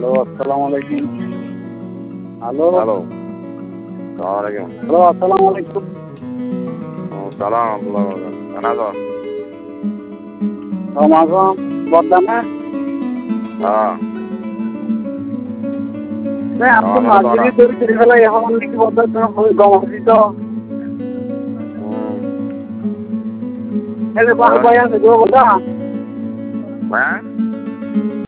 Hello, আসসালামু আলাইকুম। Hello, hello, সালাম আলাইকুম। হ্যালো, আসসালামু আলাইকুম। সালাম আব্দুল্লাহ বাজার। কেন আছো? রমাগম বদলানা হ্যাঁ, আপনি আমার তো না। মাঝিরি তৈরি করে ফেলে এখন নাকি বদলাতে হবে গমাসি তো এলে হ্যাঁ? ভাই আছে গো বদলা হ্যাঁ?